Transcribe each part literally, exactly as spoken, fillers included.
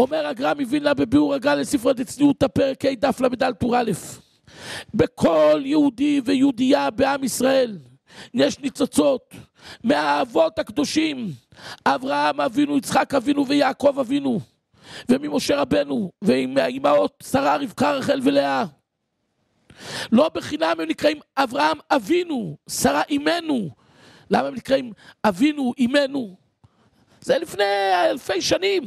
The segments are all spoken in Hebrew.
אומר הגר"א מווילנה בביאור הגר"א לספר דצניעות הפרק ה' דף למד טור א', בכל יהודי ויהודייה בעם ישראל יש ניצוצות מהאבות הקדושים, אברהם אבינו, יצחק אבינו ויעקב אבינו, וממשה רבנו, ומהאימהות שרה, רבקה, רחל ולאה. לא בחינם הם נקראים אברהם אבינו, שרה אימנו. למה הם נקראים אבינו, אימנו? זה לפני אלפי שנים.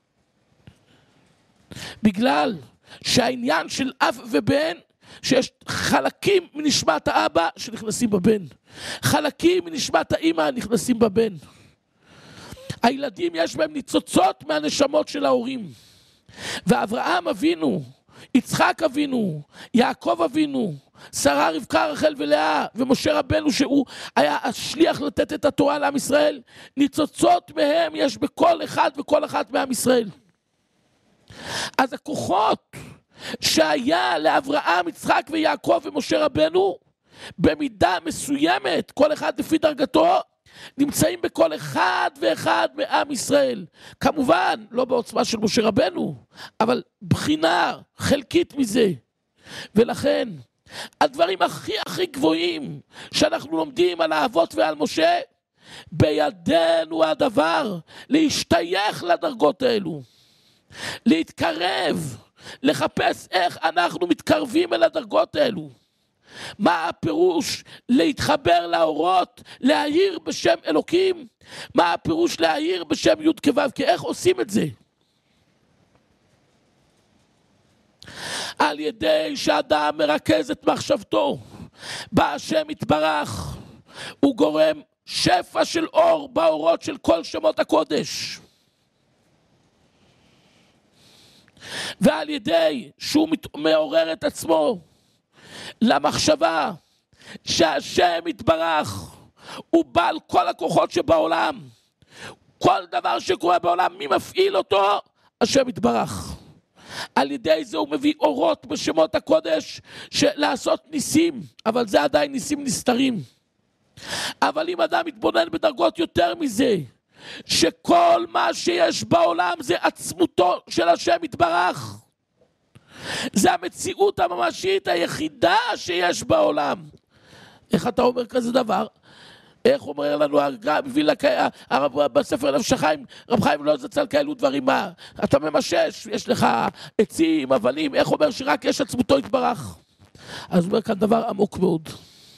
בגלל שהעניין של אב ובן, שיש חלקים מנשמת האבא שנכנסים בבן, חלקים מנשמת האמא נכנסים בבן. הילדים יש בהם ניצוצות מהנשמות של ההורים. ואברהם אבינו, יצחק אבינו, יעקב אבינו, שרה, רבקה, רחל ולאה, ומשה רבנו שהוא היה השליח לתת את התורה לעם ישראל, ניצוצות מהם יש בכל אחד וכל אחת מעם ישראל. אז הכוחות שהיה לאברהם, יצחק ויעקב ומשה רבנו, במידה מסוימת, כל אחד לפי דרגתו, נמצאים בכל אחד ואחד מעם ישראל. כמובן, לא בעוצמה של משה רבנו, אבל בחינה חלקית מזה. ולכן, הדברים הכי הכי גבוהים שאנחנו לומדים על האבות ועל משה, בידינו הדבר להשתייך לדרגות האלו, להתקרב, לחפש איך אנחנו מתקרבים אל הדרגות האלו. מה הפירוש להתחבר לאורות, להאיר בשם אלוקים? מה הפירוש להאיר בשם י' כו'? כי איך עושים את זה? על ידי שאדם מרכז את מחשבתו בהשם יתברך, הוא גורם שפע של אור באורות של כל שמות הקודש. ועל ידי שהוא מעורר את עצמו למחשבה שהשם יתברך הוא בעל כל הכוחות שבעולם, כל דבר שקורה בעולם, מי מפעיל אותו? השם יתברך. על ידי זה הוא מביא אורות בשמות הקודש לעשות ניסים, אבל זה עדיין ניסים נסתרים. אבל אם אדם מתבונן בדרגות יותר מזה, שכל מה שיש בעולם זה עצמותו של השם יתברך, זה המציאות הממשית היחידה שיש בעולם. איך אתה אומר כזה דבר? איך אומר לנו הגר"א מווילנה בספר נפש החיים, רב חיים לא זצ"ל, כאלו דברים? מה? אתה ממשש, יש לך עצים, אבנים, איך אומר שרק יש עצמותו יתברך? אז אומר כאן דבר עמוק מאוד.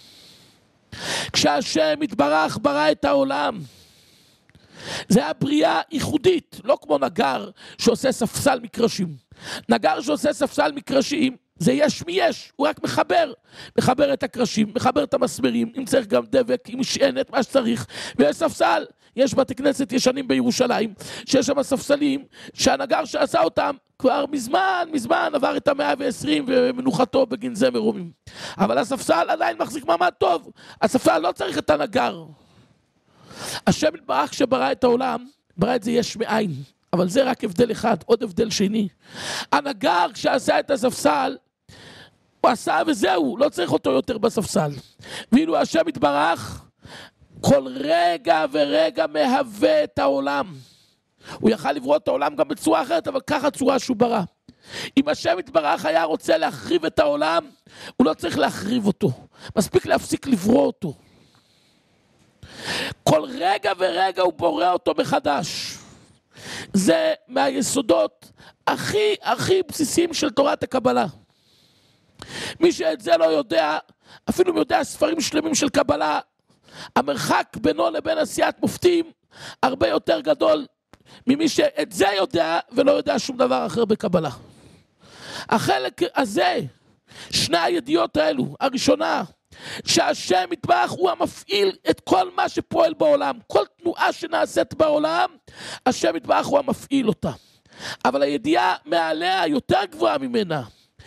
כשהשם יתברך ברא את העולם, זה היה בריאה ייחודית, לא כמו נגר שעושה ספסל מקרשים. נגר שעושה ספסל מקרשים, זה יש מי יש, הוא רק מחבר, מחבר את הקרשים, מחבר את המסמרים, אם צריך גם דבק, עם משענת, מה שצריך, ויש ספסל. יש בתי כנסת ישנים בירושלים, שיש שם ספסלים, שהנגר שעשה אותם כבר מזמן, מזמן עבר את המאה ועשרים ומנוחתו בגנזי מרומים. אבל הספסל עדיין מחזיק מעמד טוב, הספסל לא צריך את הנגר. השם יתברך שברא את העולם, ברא את זה יש מאין, אבל זה רק הבדל אחד, עוד הבדל שני. הנגר כשעשה את הספסל, הוא עשה וזהו, לא צריך אותו יותר בספסל. ואילו השם יתברך, כל רגע ורגע מהווה את העולם. הוא יכל לברוא את העולם גם בצורה אחרת, אבל ככה צורה שהוא ברא. אם השם יתברך היה רוצה להחריב את העולם, הוא לא צריך להחריב אותו, מספיק להפסיק לברוא אותו. כל רגע ורגע הוא בורא אותו מחדש. זה מהיסודות הכי הכי בסיסיים של תורת הקבלה. מי שאת זה לא יודע, אפילו מי יודע ספרים שלמים של קבלה, המרחק בינו לבין עשיית מופתים הרבה יותר גדול ממי שאת זה יודע ולא יודע שום דבר אחר בקבלה. החלק הזה, שני הידיעות האלו, הראשונה, שהשם יתברך הוא המפעיל את כל מה שפועל בעולם, כל תנועה שנעשית בעולם, השם יתברך הוא המפעיל אותה. אבל הידיעה מעליה יותר גבוהה ממנה,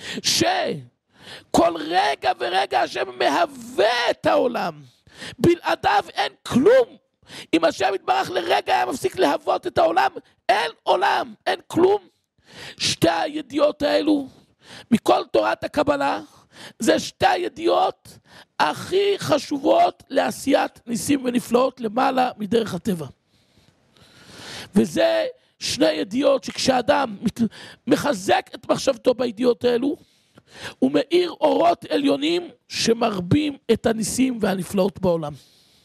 שכל רגע ורגע השם מהווה את העולם, בלעדיו אין כלום. אם השם יתברך לרגע היה מפסיק להוות את העולם, אין עולם, אין כלום. שתי הידיעות האלו מכל תורת הקבלה, זה שתי הידיעות הכי חשובות לעשיית ניסים ונפלאות למעלה מדרך הטבע. וזה שני ידיעות שכשאדם מחזק את מחשבתו בידיעות האלו, הוא מאיר אורות עליונים שמרבים את הניסים והנפלאות בעולם.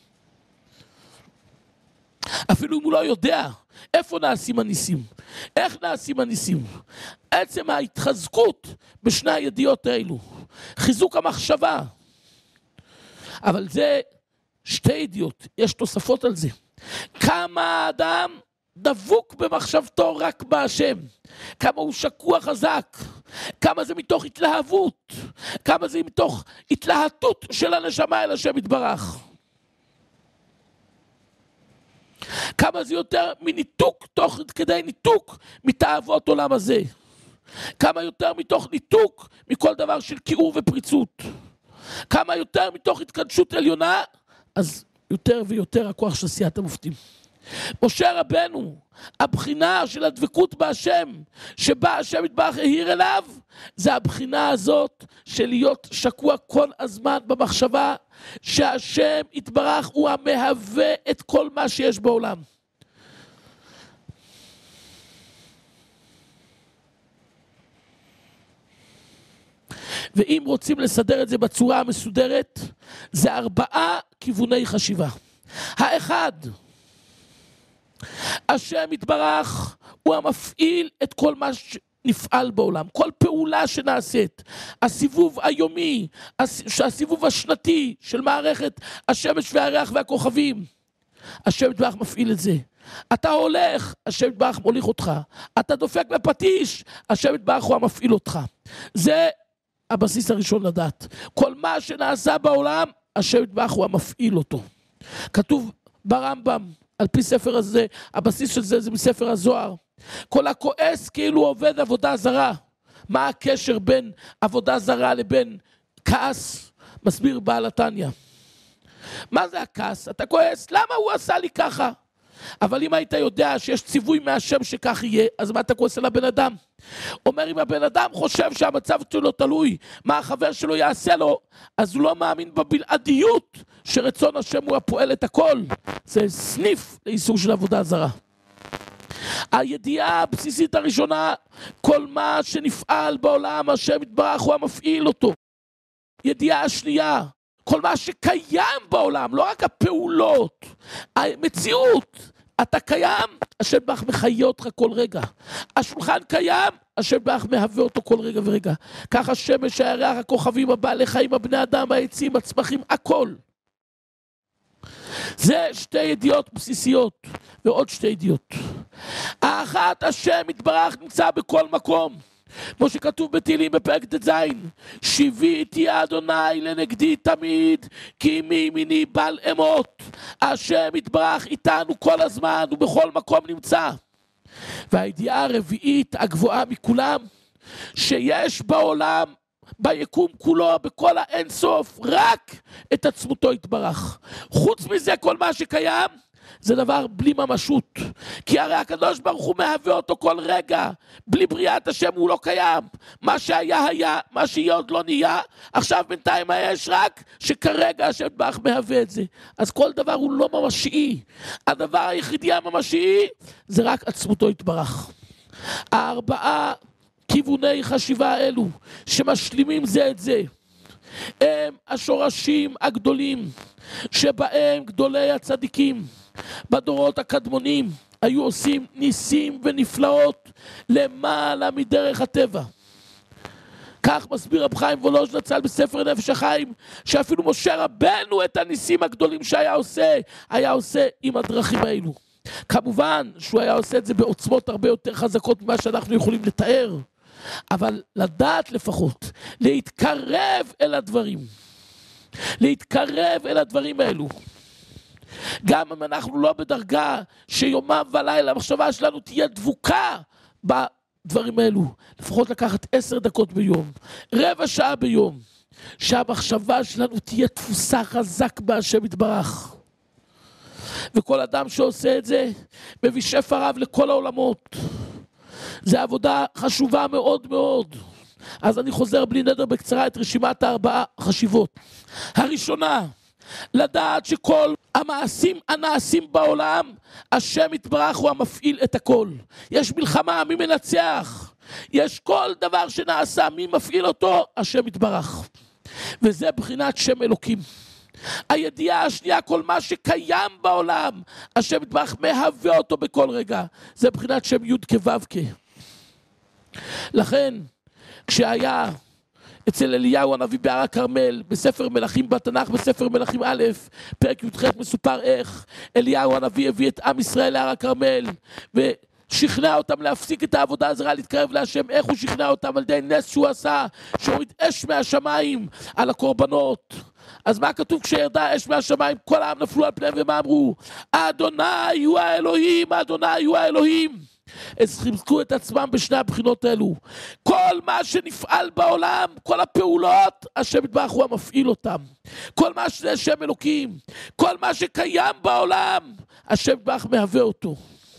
אפילו אם הוא לא יודע איפה נעשים הניסים, איך נעשים הניסים, עצם ההתחזקות בשני הידיעות האלו, חיזוק המחשבה. אבל זה שתי ידיעות, יש תוספות על זה. כמה האדם דבוק במחשבתו רק בהשם, כמה הוא שקוע חזק, כמה זה מתוך התלהבות, כמה זה מתוך התלהטות של הנשמה אל השם יתברך. כמה זה יותר מניתוק, תוך כדי ניתוק מתאוות עולם הזה. כמה יותר מתוך ניתוק מכל דבר של כיעור ופריצות. כמה יותר מתוך התקדשות עליונה, אז יותר ויותר הכוח של עשיית המופתים. משה רבנו, הבחינה של הדבקות בהשם, שבה השם יתברך העיר אליו, זה הבחינה הזאת של להיות שקוע כל הזמן במחשבה, שהשם יתברך הוא המהווה את כל מה שיש בעולם. ואם רוצים לסדר את זה בצורה המסודרת, זה ארבעה כיווני חשיבה. האחד, השם יתברך הוא המפעיל את כל מה שנפעל בעולם, כל פעולה שנעשית, הסיבוב היומי, הסיבוב השנתי של מערכת השמש והירח והכוכבים, השם יתברך מפעיל את זה. אתה הולך, השם יתברך מוליך אותך. אתה דופק בפטיש, השם יתברך הוא המפעיל אותך. זה הבסיס הראשון לדעת. כל מה שנעשה בעולם, השם יתברך הוא המפעיל אותו. כתוב ברמב"ם, על פי ספר הזה, הבסיס של זה זה מספר הזוהר. כל הכועס כאילו עובד עבודה זרה. מה הקשר בין עבודה זרה לבין כעס? מסביר בעל התניא. מה זה הכעס? אתה כועס, למה הוא עשה לי ככה? אבל אם היית יודע שיש ציווי מהשם שכך יהיה, אז מה אתה כועס על הבן אדם? אומר, אם הבן אדם חושב שהמצב שלו תלוי, מה החבר שלו יעשה לו, אז הוא לא מאמין בבלעדיות שרצון השם הוא הפועל את הכל. זה סניף לאיסור של עבודה זרה. הידיעה הבסיסית הראשונה, כל מה שנפעל בעולם, השם יתברך הוא המפעיל אותו. ידיעה השנייה, כל מה שקיים בעולם, לא רק הפעולות, המציאות, אתה קיים, השם יתברך מחיה אותך כל רגע. השולחן קיים, השם יתברך מהווה אותו כל רגע ורגע. ככה השמש, הירח, הכוכבים, הבעלי חיים, הבני אדם, העצים, הצמחים, הכל. זה שתי ידיעות בסיסיות, ועוד שתי ידיעות. האחת, השם יתברך נמצא בכל מקום. כמו שכתוב בתהילים בפרק ט"ז, שיביתי אדוני לנגדי תמיד, כי מימיני בל אמות. השם יתברך איתנו כל הזמן ובכל מקום נמצא. והידיעה הרביעית הגבוהה מכולם, שיש בעולם, ביקום כולו, בכל האין סוף, רק את עצמותו יתברך. חוץ מזה כל מה שקיים זה דבר בלי ממשות, כי הרי הקדוש ברוך הוא מהווה אותו כל רגע. בלי בריאת השם הוא לא קיים. מה שהיה היה, מה שיהיה עוד לא נהיה. עכשיו בינתיים יש רק שכרגע השם יתברך מהווה את זה. אז כל דבר הוא לא ממשי. הדבר היחידי הממשי זה רק עצמותו יתברך. הארבעה כיווני חשיבה האלו שמשלימים זה את זה, הם השורשים הגדולים שבהם גדולי הצדיקים בדורות הקדמונים היו עושים ניסים ונפלאות למעלה מדרך הטבע. כך מסביר רב חיים וולוז'ין זצ"ל בספר נפש החיים, שאפילו משה רבנו את הניסים הגדולים שהיה עושה, היה עושה עם הדרכים האלו. כמובן שהוא היה עושה את זה בעוצמות הרבה יותר חזקות ממה שאנחנו יכולים לתאר, אבל לדעת לפחות, להתקרב אל הדברים, להתקרב אל הדברים האלו. גם אם אנחנו לא בדרגה שיומם ולילה המחשבה שלנו תהיה דבוקה בדברים האלו, לפחות לקחת עשר דקות ביום, רבע שעה ביום, שהמחשבה שלנו תהיה תפוסה חזק בהשם יתברך. וכל אדם שעושה את זה מביא שפע רב לכל העולמות. זה עבודה חשובה מאוד מאוד. אז אני חוזר בלי נדר בקצרה את רשימת הארבעה חשיבות. הראשונה, לדעת שכל המעשים הנעשים בעולם, השם יתברך הוא המפעיל את הכל. יש מלחמה, מי מנצח? יש כל דבר שנעשה, מי מפעיל אותו? השם יתברך. וזה בחינת שם אלוקים. הידיעה השנייה, כל מה שקיים בעולם, השם יתברך מהווה אותו בכל רגע. זה בחינת שם י' כו' כ'. לכן, כשהיה אצל אליהו הנביא בהר הכרמל, בספר מלכים בתנ"ך, בספר מלכים א', פרק י"ח מסופר איך אליהו הנביא הביא את עם ישראל להר הכרמל, ושכנע אותם להפסיק את העבודה הזרה, להתקרב להשם. איך הוא שכנע אותם? על ידי נס שהוא עשה, שהוריד אש מהשמיים על הקורבנות. אז מה כתוב כשירדה אש מהשמיים? כל העם נפלו על פניהם ומה אמרו? אדוני הוא האלוהים, אדוני הוא האלוהים. אז חיזקו את עצמם בשני הבחינות האלו. כל מה שנפעל בעולם, כל הפעולות, השם יתברך הוא המפעיל אותם. כל מה שזה שם אלוקים, כל מה שקיים בעולם, השם יתברך מהווה אותו.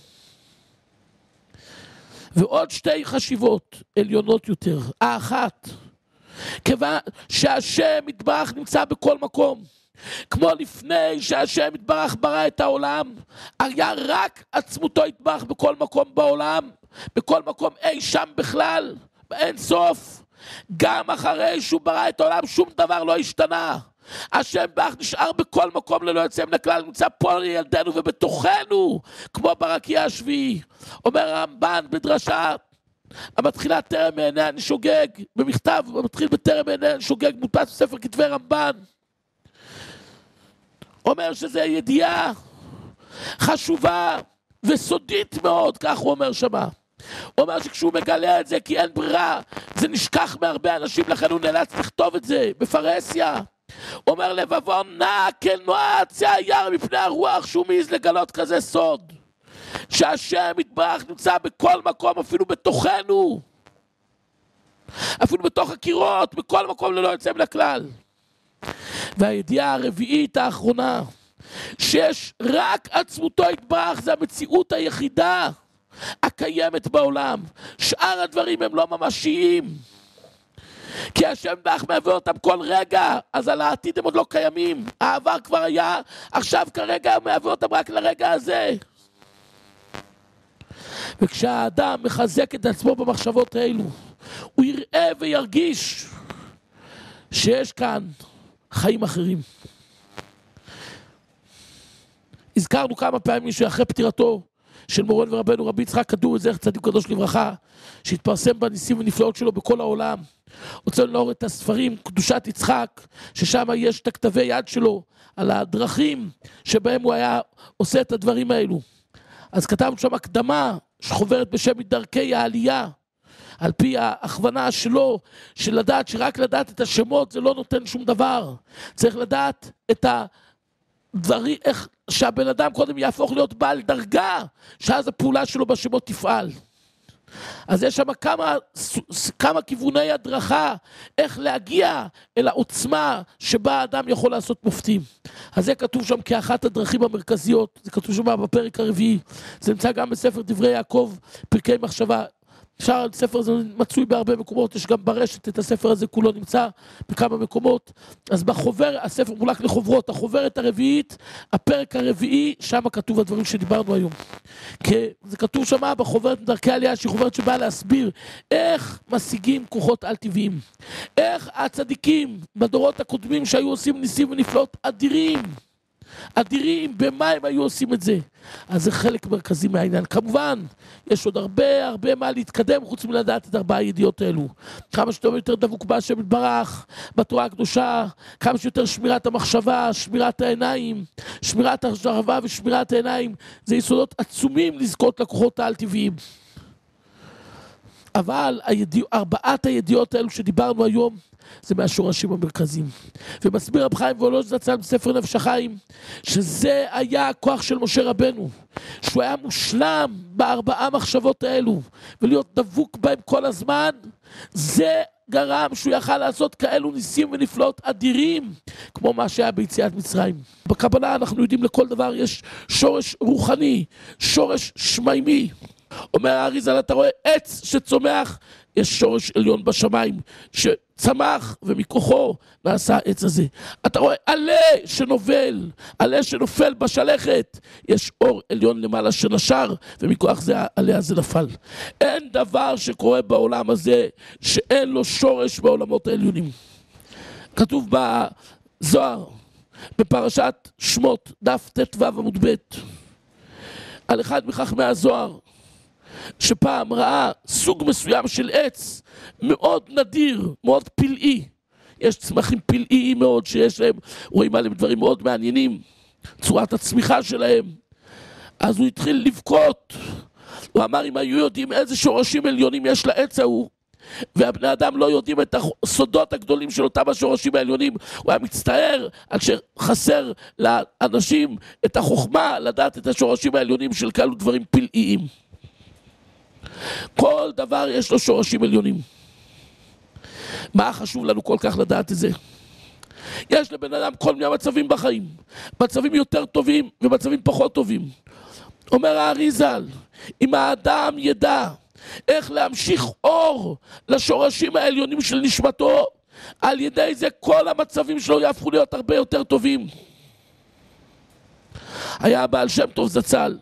ועוד שתי חשיבות עליונות יותר. האחת, כיוון שהשם יתברך נמצא בכל מקום, כמו לפני שהשם יתברך ברא את העולם, היה רק עצמותו יתברך בכל מקום בעולם, בכל מקום אי שם בכלל, באין סוף. גם אחרי שהוא ברא את העולם שום דבר לא השתנה. השם יתברך נשאר בכל מקום ללא יוצא מן הכלל, נמצא פה לילדינו ובתוכנו, כמו ברקיע השביעי. אומר הרמב"ן בדרשה המתחילה טרם מעיני אני שוגג, במכתב המתחיל בטרם מעיני אני שוגג, מודפס בספר כתבי רמב"ן, אומר שזה ידיעה חשובה וסודית מאוד, כך הוא אומר שמה. הוא אומר שכשהוא מגלה את זה כי אין ברירה, זה נשכח מהרבה אנשים, לכן הוא נאלץ לכתוב את זה בפרהסיה. הוא אומר לבבו נע כנוע עצי היער מפני הרוח, שהוא מעז לגלות כזה סוד, שהשם יתברך נמצא בכל מקום, אפילו בתוכנו, אפילו בתוך הקירות, בכל מקום ללא יוצא מן הכלל. והידיעה הרביעית האחרונה, שיש רק עצמותו יתברך, זה המציאות היחידה הקיימת בעולם. שאר הדברים הם לא ממשיים, כי השם יתברך מהווה אותם כל רגע, אז על העתיד הם עוד לא קיימים. העבר כבר היה, עכשיו כרגע מהווה אותם רק לרגע הזה. וכשהאדם מחזק את עצמו במחשבות האלו, הוא יראה וירגיש שיש כאן חיים אחרים. הזכרנו כמה פעמים שאחרי פטירתו של מורנו ורבנו רבי יצחק כדורי זכר צדיק קדוש לברכה, שהתפרסם בניסים ונפלאות שלו בכל העולם, הוצאנו לאור את הספרים קדושת יצחק, ששם יש את הכתבי יד שלו על הדרכים שבהם הוא היה עושה את הדברים האלו. אז כתבנו שם הקדמה שחוברת בשם מדרכי העלייה, על פי ההכוונה שלו, של לדעת שרק לדעת את השמות זה לא נותן שום דבר. צריך לדעת את הדברים, איך שהבן אדם קודם יהפוך להיות בעל דרגה, שאז הפעולה שלו בשמות תפעל. אז יש שם כמה, כמה כיווני הדרכה, איך להגיע אל העוצמה שבה האדם יכול לעשות מופתים. אז זה כתוב שם כאחת הדרכים המרכזיות, זה כתוב שם בפרק הרביעי, זה נמצא גם בספר דברי יעקב, פרקי מחשבה. אפשר, הספר הזה מצוי בהרבה מקומות, יש גם ברשת את הספר הזה, כולו נמצא בכמה מקומות. אז בחובר, הספר מולק לחוברות, החוברת הרביעית, הפרק הרביעי, שם כתוב הדברים שדיברנו היום. כי זה כתוב שם בחוברת דרכי העלייה, שהיא חוברת שבאה להסביר איך משיגים כוחות על טבעיים. איך הצדיקים בדורות הקודמים שהיו עושים ניסים ונפלאות אדירים, אדירים, במה הם היו עושים את זה? אז זה חלק מרכזי מהעניין. כמובן, יש עוד הרבה הרבה מה להתקדם חוץ מלדעת את ארבעה הידיעות האלו. כמה שיותר יותר דבוק בהשם יתברך, בתורה הקדושה, כמה שיותר שמירת המחשבה, שמירת העיניים, שמירת המחשבה ושמירת העיניים, זה יסודות עצומים לזכות לכוחות העל טבעיים. אבל הידיע, ארבעת הידיעות האלו שדיברנו היום, זה מהשורשים המרכזיים. ומסביר רב חיים וולוז'ין זצ"ל בספר נפש החיים, שזה היה הכוח של משה רבנו, שהוא היה מושלם בארבעה מחשבות האלו, ולהיות דבוק בהם כל הזמן, זה גרם שהוא יכל לעשות כאלו ניסים ונפלאות אדירים, כמו מה שהיה ביציאת מצרים. בקבלה אנחנו יודעים לכל דבר יש שורש רוחני, שורש שמימי. אומר האריז"ל, אתה רואה עץ שצומח, יש שורש עליון בשמיים שצמח ומכוחו נעשה העץ הזה. אתה רואה עלה שנובל, עלה שנופל בשלכת, יש אור עליון למעלה שנשר ומכוח זה העלה הזה נפל. אין דבר שקורה בעולם הזה שאין לו שורש בעולמות העליונים. כתוב בזוהר בפרשת שמות דף ט"ו עמוד ב' על אחד מחכמי הזוהר שפעם ראה סוג מסוים של עץ מאוד נדיר, מאוד פלאי. יש צמחים פלאיים מאוד שיש להם, רואים עליהם דברים מאוד מעניינים, צורת הצמיחה שלהם. אז הוא התחיל לבכות, הוא אמר אם היו יודעים איזה שורשים עליונים יש לעץ ההוא, והבני אדם לא יודעים את הסודות הגדולים של אותם השורשים העליונים, הוא היה מצטער על שחסר לאנשים את החוכמה לדעת את השורשים העליונים של כאלו דברים פלאיים. כל דבר יש לו שורשים עליונים. מה חשוב לנו כל כך לדעת את זה? יש לבן אדם כל מיני מצבים בחיים, מצבים יותר טובים ומצבים פחות טובים. אומר הארי ז"ל, אם האדם ידע איך להמשיך אור לשורשים העליונים של נשמתו, על ידי זה כל המצבים שלו יהפכו להיות הרבה יותר טובים. היה בעל שם טוב זצ"ל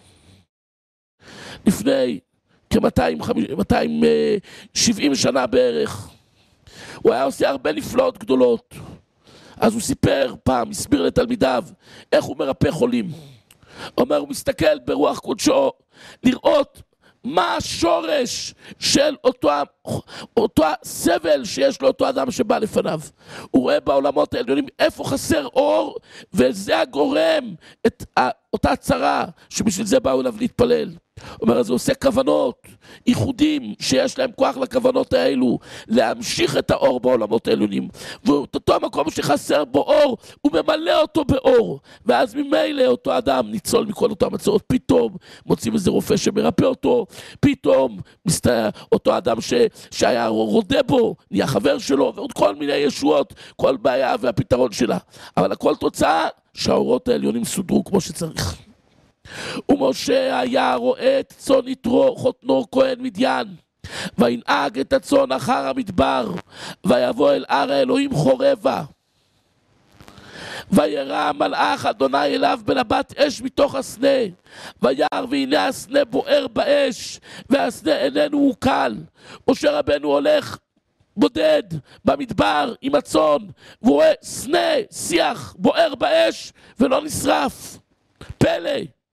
לפני כ-מאתיים שבעים שנה בערך, הוא היה עושה הרבה נפלאות גדולות. אז הוא סיפר פעם, הסביר לתלמידיו איך הוא מרפא חולים. אומר, הוא מסתכל ברוח קודשו לראות מה השורש של אותו, אותו סבל שיש לו אותו אדם שבא לפניו. הוא רואה בעולמות העליונים איפה חסר אור, וזה הגורם את אותה צרה שבשביל זה באו אליו להתפלל. הוא אומר, אז הוא עושה כוונות, ייחודים שיש להם כוח לכוונות האלו, להמשיך את האור בעולמות העליונים. ואותו המקום שחסר בו אור, הוא ממלא אותו באור. ואז ממילא אותו אדם ניצול מכל אותם מצאות. פתאום מוצאים איזה רופא שמרפא אותו, פתאום מסתע, אותו אדם ש, שהיה רודה בו, נהיה חבר שלו, ועוד כל מיני ישועות, כל בעיה והפתרון שלה. אבל הכל תוצאה שהאורות העליונים סודרו כמו שצריך. ומשה היה רואה את צאן יתרו חותנו כהן מדיין, וינהג את הצאן אחר המדבר, ויבוא אל הר האלוהים חורבה, וירא מלאך אדוני אליו בנבט אש מתוך הסנה, וירא והנה הסנה בוער באש, והסנה איננו הוקל. משה רבנו הולך בודד במדבר עם הצאן, והוא רואה סנה, שיח, בוער באש ולא נשרף. פלא.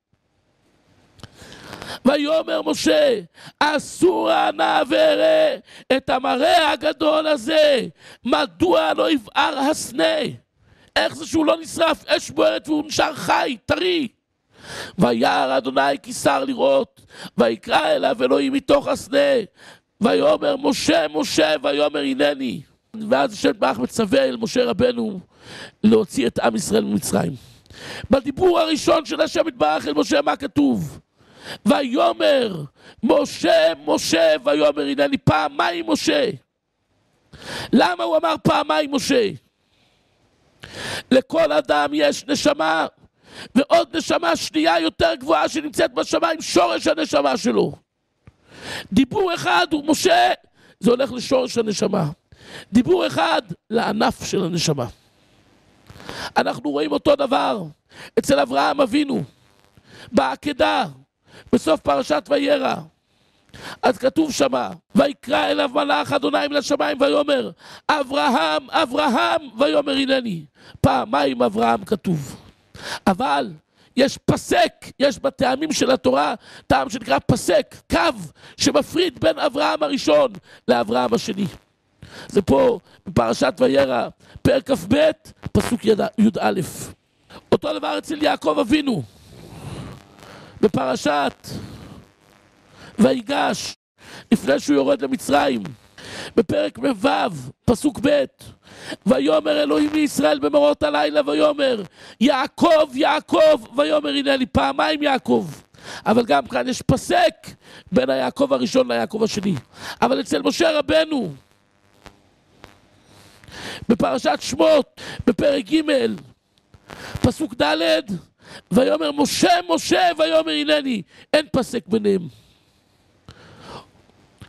ויאמר משה, אסור נא ואראה את המראה הגדול הזה, מדוע לא יבער הסנה? איך זה שהוא לא נשרף? אש בוערת והוא נשאר חי, טרי. וירא אדוני כי שר לראות, ויקרא אליו אלוהים מתוך הסנה, ויאמר משה משה, ויאמר הנני. ואז השם יתברך מצווה אל משה רבנו להוציא את עם ישראל ממצרים. בדיבור הראשון של השם יתברך אל משה מה כתוב? ויאמר משה משה, ויאמר הנני. פעמיים משה. למה הוא אמר פעמיים משה? לכל אדם יש נשמה, ועוד נשמה שנייה יותר גבוהה שנמצאת בשמיים, שורש הנשמה שלו. דיבור אחד הוא משה, זה הולך לשורש הנשמה. דיבור אחד לענף של הנשמה. אנחנו רואים אותו דבר אצל אברהם אבינו בעקדה בסוף פרשת וירא. אז כתוב שמה, ויקרא אליו מלאך אדוני מן השמיים ויאמר אברהם אברהם, ויאמר הנני. פעמיים אברהם כתוב. אבל יש פסק, יש בטעמים של התורה טעם שנקרא פסק, קו שמפריד בין אברהם הראשון לאברהם השני. זה פה בפרשת וירא פרק כ"ב פסוק י"א. אותו דבר אצל יעקב אבינו בפרשת ויגש לפני שהוא יורד למצרים, בפרק מ"ו פסוק ב', ויאמר אלוהים לישראל במראות הלילה, ויאמר יעקב יעקב, ויאמר הנני. פעמיים יעקב. אבל גם כאן יש פסק בין היעקב הראשון ליעקב השני. אבל אצל משה רבנו בפרשת שמות בפרק ג' פסוק ד', ויאמר משה משה, ויאמר הנני. אין פסק ביניהם.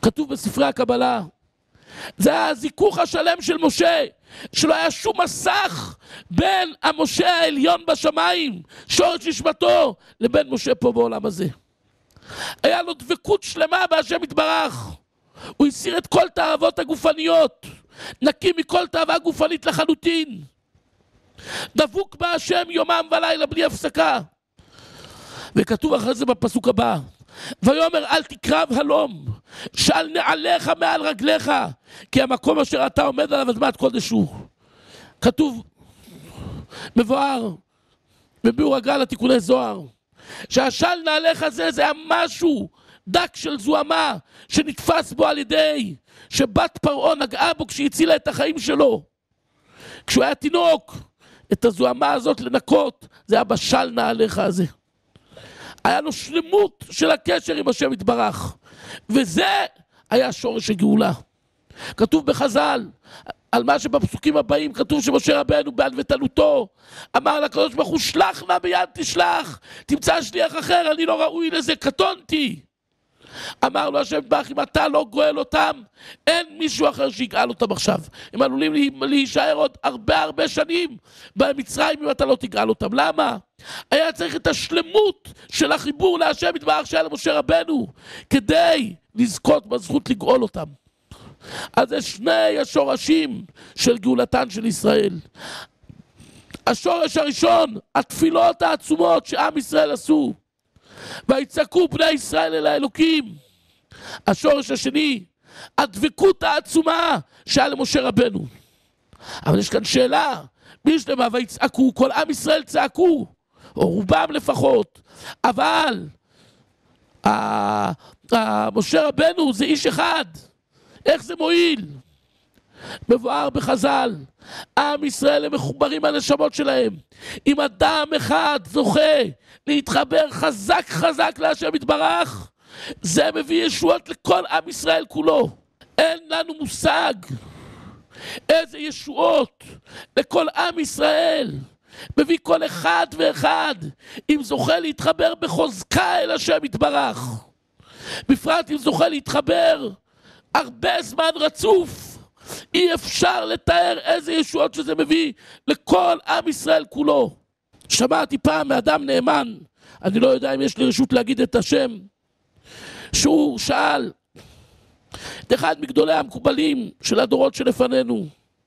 כתוב בספרי הקבלה, זה היה הזיכוך השלם של משה, שלא היה שום מסך בין המשה העליון בשמיים, שורש נשמתו, לבין משה פה בעולם הזה. היה לו דבקות שלמה בהשם יתברך. הוא הסיר את כל תאוות הגופניות, נקי מכל תאווה גופנית לחלוטין. דבוק בהשם יומם ולילה בלי הפסקה. וכתוב אחרי זה בפסוק הבא, ויאמר אל תקרב הלום, שאל נעליך מעל רגליך, כי המקום אשר אתה עומד עליו אדמת קודש הוא. כתוב, מבואר, בביאור הגר"א לתיקוני זוהר, שהשל נעליך זה, זה היה משהו דק של זוהמה, שנתפס בו על ידי, שבת פרעה נגעה בו כשהצילה את החיים שלו. כשהוא היה תינוק, את הזוהמה הזאת לנקות, זה היה בשל נעליך הזה. היה לו שלמות של הקשר עם השם יתברך, וזה היה שורש הגאולה. כתוב בחז"ל, על מה שבפסוקים הבאים כתוב שמשה רבנו בענוותנותו אמר לקדוש ברוך הוא, שלח נא ביד תשלח, תמצא שליח אחר, אני לא ראוי לזה, קטונתי. אמר לו השם יתברך, אם אתה לא גואל אותם, אין מישהו אחר שיגאל אותם עכשיו. הם עלולים להישאר עוד הרבה הרבה שנים במצרים אם אתה לא תגאל אותם. למה? היה צריך את השלמות של החיבור להשם יתברך שהיה למשה רבנו, כדי לזכות בזכות לגאול אותם. אז זה שני השורשים של גאולתן של ישראל. השורש הראשון, התפילות העצומות שעם ישראל עשו, ויצעקו בני ישראל אל האלוקים. השורש השני, הדבקות העצומה שהיה למשה רבנו. אבל יש כאן שאלה, בשלמה ויצעקו, כל עם ישראל צעקו, או רובם לפחות, אבל משה רבנו זה איש אחד, איך זה מועיל? מבואר בחז"ל, עם ישראל הם מחוברים הנשמות שלהם. אם אדם אחד זוכה להתחבר חזק חזק להשם יתברך, זה מביא ישועות לכל עם ישראל כולו. אין לנו מושג איזה ישועות לכל עם ישראל מביא כל אחד ואחד אם זוכה להתחבר בחוזקה אל השם יתברך, בפרט אם זוכה להתחבר הרבה זמן רצוף. אי אפשר לתאר איזה ישועות שזה מביא לכל עם ישראל כולו. שמעתי פעם מאדם נאמן, אני לא יודע אם יש לי רשות להגיד את השם, שהוא שאל את אחד מגדולי המקובלים של הדורות שלפנינו,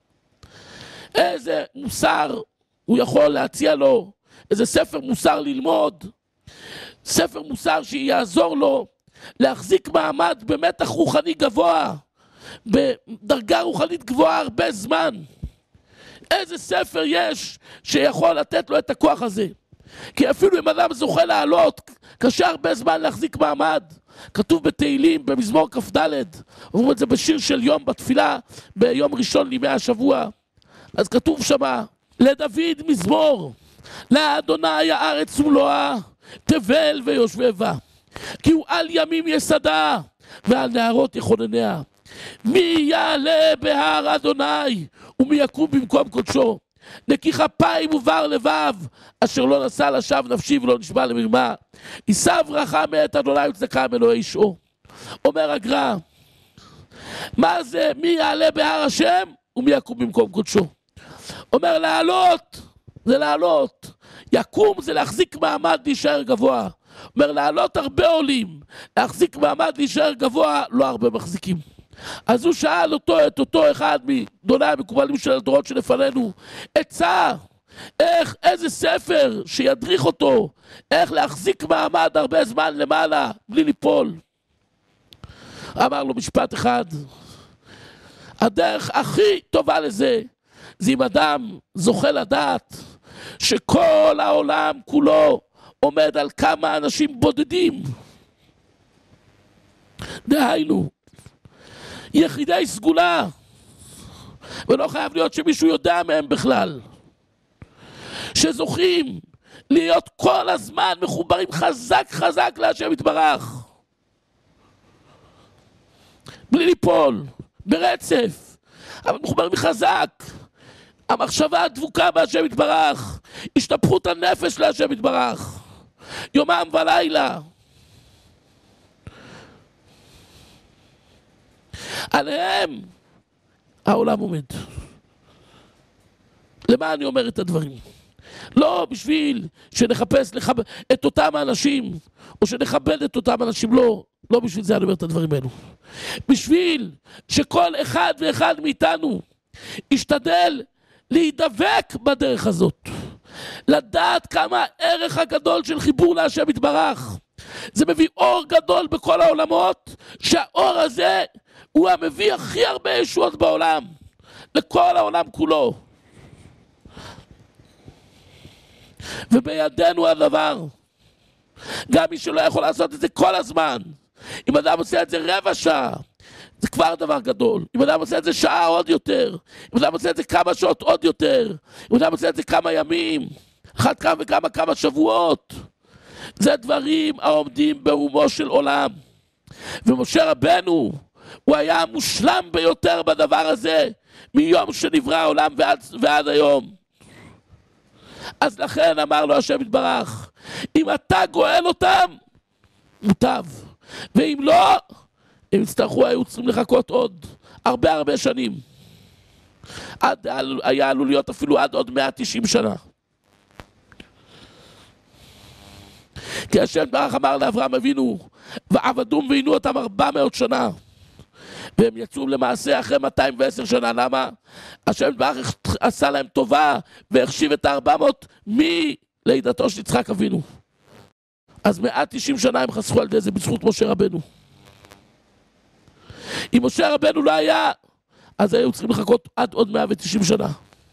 איזה מוסר הוא יכול להציע לו, איזה ספר מוסר ללמוד, ספר מוסר שיעזור לו להחזיק מעמד במתח רוחני גבוה, בדרגה רוחנית גבוהה הרבה זמן. איזה ספר יש שיכול לתת לו את הכוח הזה? כי אפילו אם אדם זוכה לעלות, קשה הרבה זמן להחזיק מעמד. כתוב בתהילים, במזמור כ"ד, אומרים את זה בשיר של יום בתפילה, ביום ראשון לימי השבוע. אז כתוב שמה, לדוד מזמור, לאדוני הארץ ומלואה, תבל ויושבי בה. כי הוא על ימים יסדה, ועל נהרות יכונניה. מי יעלה בהר אדוני, ומי יקום במקום קודשו. נקי כפיים ובר לבב, אשר לא נשא לשווא נפשי ולא נשבע למרמה. יישא ברכה מאת אדוני וצדקה מאלוהי אישו. אומר הגר"א, מה זה מי יעלה בהר השם, ומי יקום במקום קודשו? אומר לעלות, זה לעלות. יקום זה להחזיק מעמד, להישאר גבוה. אומר לעלות הרבה עולים, להחזיק מעמד, להישאר גבוה, לא הרבה מחזיקים. אז הוא שאל אותו, את אותו אחד מגדולי המקובלים של הדורות שלפנינו, עצה, איך, איזה ספר שידריך אותו, איך להחזיק מעמד הרבה זמן למעלה, בלי ליפול. אמר לו משפט אחד, הדרך הכי טובה לזה, זה אם אדם זוכה לדעת, שכל העולם כולו עומד על כמה אנשים בודדים. דהיינו, יחידי סגולה, ולא חייב להיות שמישהו יודע מהם בכלל, שזוכים להיות כל הזמן מחוברים חזק חזק להשם יתברך, בלי ליפול, ברצף, אבל מחוברים חזק, המחשבה הדבוקה בהשם יתברך, השתפכות הנפש להשם יתברך, יומם ולילה. עליהם העולם עומד. למה אני אומר את הדברים? לא בשביל שנחפש לחב... את אותם האנשים, או שנכבד את אותם אנשים, לא, לא בשביל זה אני אומר את הדברים האלו. בשביל שכל אחד ואחד מאיתנו ישתדל להידבק בדרך הזאת. לדעת כמה הערך הגדול של חיבור להשם יתברך. זה מביא אור גדול בכל העולמות, שהאור הזה הוא המביא הכי הרבה ישועות בעולם, לכל העולם כולו. ובידינו הדבר. גם מי שלא יכול לעשות את זה כל הזמן. אם אדם עושה את זה רבע שעה, זה כבר דבר גדול. אם אדם עושה את זה שעה עוד יותר, אם אדם עושה את זה כמה שעות עוד יותר, אם אדם עושה את זה כמה ימים, אחת כמה וכמה כמה שבועות, זה דברים העומדים ברומו של עולם. ומשה רבנו הוא היה המושלם ביותר בדבר הזה מיום שנברא העולם ועד, ועד היום. אז לכן אמר לו השם יתברך, אם אתה גואל אותם מוטב, ואם לא הם יצטרכו, היו צריכים לחכות עוד הרבה הרבה שנים. עד, היה עלול להיות אפילו עד עוד מאה ותשעים שנה. כי השם יתברך אמר לאברהם אבינו, ועבדום ועינו אותם ארבע מאות שנה, והם יצאו למעשה אחרי מאתיים ועשר שנה. למה? השם יתברך עשה להם טובה והחשיב את ה-ארבע מאות מלידתו של יצחק אבינו. אז מאה ותשעים שנה הם חסכו על זה בזכות משה רבנו. אם משה רבנו לא היה, אז היו צריכים לחכות עד עוד מאה ותשעים שנה.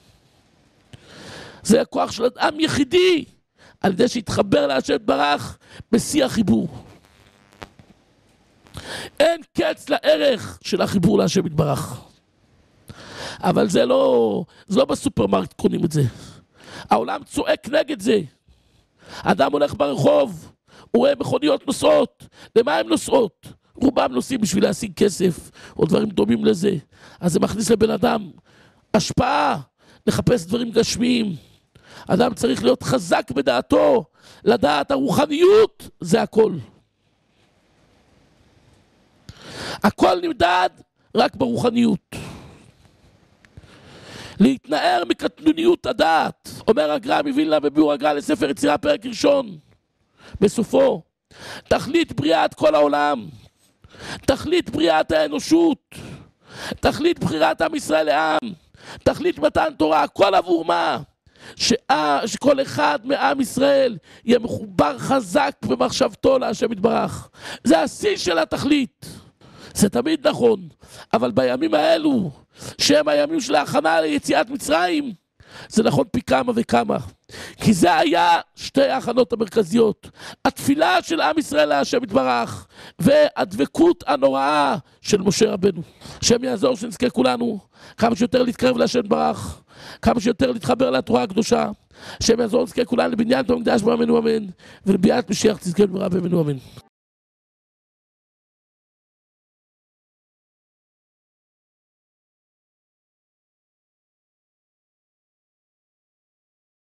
זה הכוח של אדם יחידי, על ידי שהתחבר להשם יתברך בשיא החיבור. אין קץ לערך של החיבור להשם יתברך. אבל זה לא, זה לא בסופרמרקט קונים את זה. העולם צועק נגד זה. אדם הולך ברחוב, הוא רואה מכוניות נוסעות. למה הן נוסעות? רובם נוסעים בשביל להשיג כסף, או דברים דומים לזה. אז זה מכניס לבן אדם השפעה, לחפש דברים גשמיים. אדם צריך להיות חזק בדעתו, לדעת הרוחניות, זה הכל. הכל נמדד רק ברוחניות. להתנער מקטנוניות הדעת, אומר הגר"א מווילנה בביאור הגר"א לספר יצירה פרק ראשון, בסופו, תכלית בריאת כל העולם, תכלית בריאת האנושות, תכלית בחירת עם ישראל לעם, תכלית מתן תורה, הכל עבור מה? שכל אחד מעם ישראל יהיה מחובר חזק במחשבתו להשם יתברך. זה השיא של התכלית. זה תמיד נכון, אבל בימים האלו, שהם הימים של ההכנה ליציאת מצרים, זה נכון פי כמה וכמה. כי זה היה שתי ההכנות המרכזיות. התפילה של עם ישראל להשם יתברך, והדבקות הנוראה של משה רבנו. השם יעזור שנזכה כולנו כמה שיותר להתקרב להשם יתברך, כמה שיותר להתחבר לתורה הקדושה. השם יעזור שנזכה כולנו לבניין בית המקדש בימינו אמן, ולביאת משיח צדקנו במהרה בימינו אמן.